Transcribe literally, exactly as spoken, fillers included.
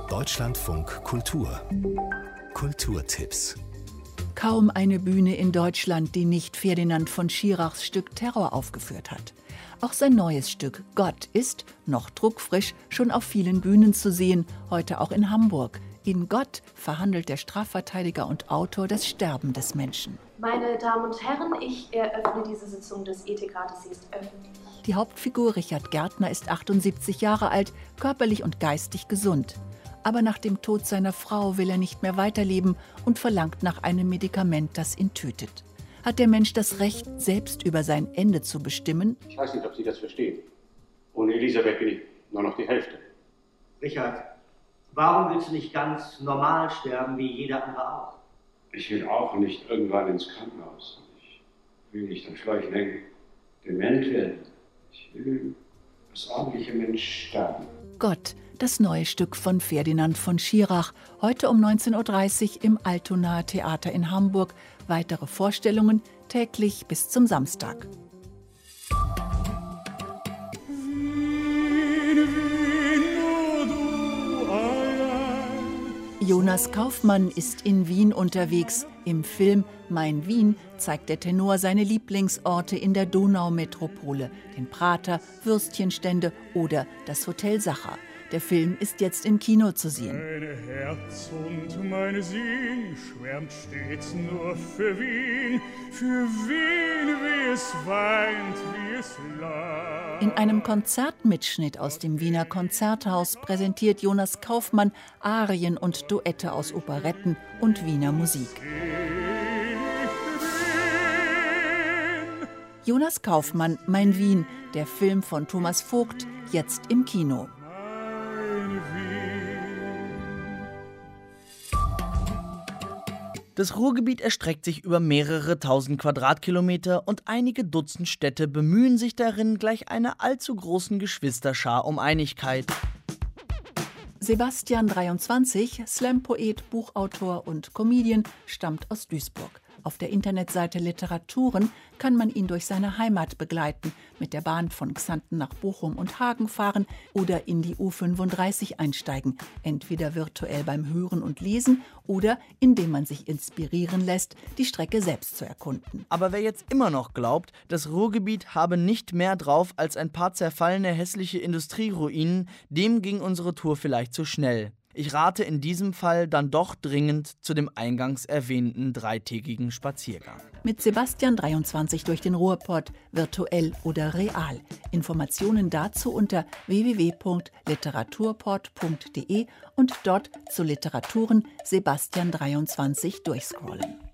Deutschlandfunk Kultur. Kulturtipps. Kaum eine Bühne in Deutschland, die nicht Ferdinand von Schirachs Stück Terror aufgeführt hat. Auch sein neues Stück Gott ist, noch druckfrisch, schon auf vielen Bühnen zu sehen, heute auch in Hamburg. In Gott verhandelt der Strafverteidiger und Autor das Sterben des Menschen. Meine Damen und Herren, ich eröffne diese Sitzung des Ethikrates. Sie ist öffentlich. Die Hauptfigur Richard Gärtner ist achtundsiebzig Jahre alt, körperlich und geistig gesund. Aber nach dem Tod seiner Frau will er nicht mehr weiterleben und verlangt nach einem Medikament, das ihn tötet. Hat der Mensch das Recht, selbst über sein Ende zu bestimmen? Ich weiß nicht, ob Sie das verstehen. Ohne Elisabeth bin ich nur noch die Hälfte. Richard, warum willst du nicht ganz normal sterben, wie jeder andere auch? Ich will auch nicht irgendwann ins Krankenhaus. Ich will nicht an Schläuchen hängen, dement werden. Ich will als ordentlicher Mensch sterben. Gott, das neue Stück von Ferdinand von Schirach, heute um neunzehn Uhr dreißig im Altonaer Theater in Hamburg. Weitere Vorstellungen täglich bis zum Samstag. Jonas Kaufmann ist in Wien unterwegs. Im Film Mein Wien zeigt der Tenor seine Lieblingsorte in der Donaumetropole, den Prater, Würstchenstände oder das Hotel Sacher. Der Film ist jetzt im Kino zu sehen. Meine Herz und meine Sinn schwärmt stets nur für Wien, für Wien, wie es weint, wie es lacht. In einem Konzertmitschnitt aus dem Wiener Konzerthaus präsentiert Jonas Kaufmann Arien und Duette aus Operetten und Wiener Musik. Jonas Kaufmann, Mein Wien, der Film von Thomas Vogt, jetzt im Kino. Das Ruhrgebiet erstreckt sich über mehrere tausend Quadratkilometer und einige Dutzend Städte bemühen sich darin, gleich einer allzu großen Geschwisterschar um Einigkeit. Sebastian dreiundzwanzig, Slam-Poet, Buchautor und Comedian, stammt aus Duisburg. Auf der Internetseite Literaturen kann man ihn durch seine Heimat begleiten, mit der Bahn von Xanten nach Bochum und Hagen fahren oder in die U fünfunddreißig einsteigen, entweder virtuell beim Hören und Lesen oder indem man sich inspirieren lässt, die Strecke selbst zu erkunden. Aber wer jetzt immer noch glaubt, das Ruhrgebiet habe nicht mehr drauf als ein paar zerfallene hässliche Industrieruinen, dem ging unsere Tour vielleicht zu schnell. Ich rate in diesem Fall dann doch dringend zu dem eingangs erwähnten dreitägigen Spaziergang. Mit Sebastian dreiundzwanzig durch den Ruhrpott, virtuell oder real. Informationen dazu unter w w w punkt literaturport punkt de und dort zu Literaturen Sebastian dreiundzwanzig durchscrollen.